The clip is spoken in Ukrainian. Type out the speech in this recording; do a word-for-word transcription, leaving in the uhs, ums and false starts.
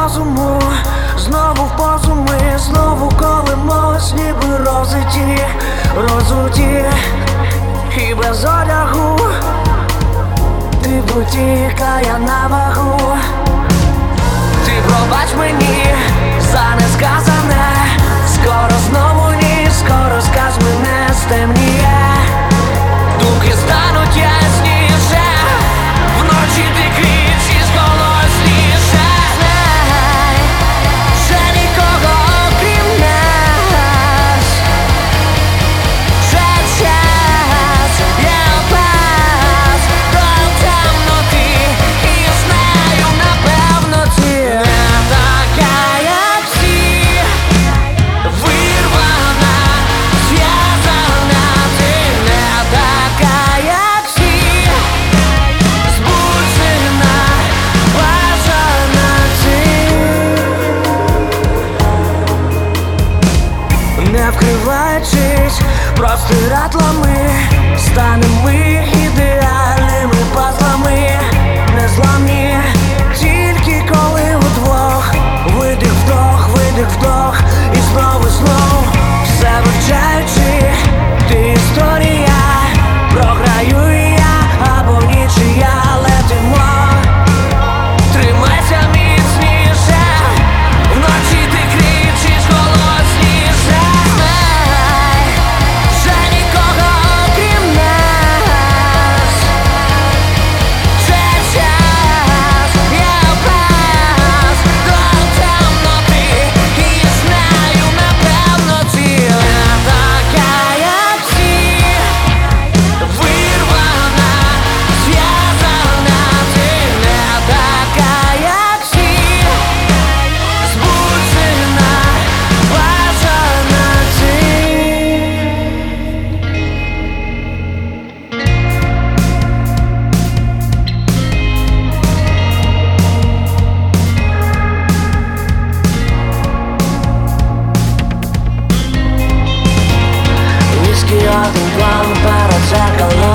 розуму, знову в позу ми, знову колимось, ніби розиті, розуті і без одягу. Ти бутіка, я на вагу. Ти пробач мені за несказане, скоро знову ні, скоро сказ мене стемніє. Думки стануть ясніше, вночі ти кричиш голосніше. Знай, вже нікого окрім нас, вже час, я пас до темноти, і знаю, напевно, ти не така, як всі, вирвана, зв'язана. Ти не така, як всі, збуджена, бажана. Ти, не вкриваючись простирадлами, станем ми ідеальними пазлами, незламні, тільки коли удвох. Видих, вдох, видих, вдох, і знову, знов, все вивчаючи. Ти історія, програю я або нічия, летимо. Тримайся міцніше, вночі ти кричиш голосніше. Знай, вже нікого окрім нас, вже час, я пас до темноти, і знаю, напевно, ти не така, як всі, вирвана, зв'язана. Ти не така, як всі, збуджена, бажана. Віскі один план перед зеркалом.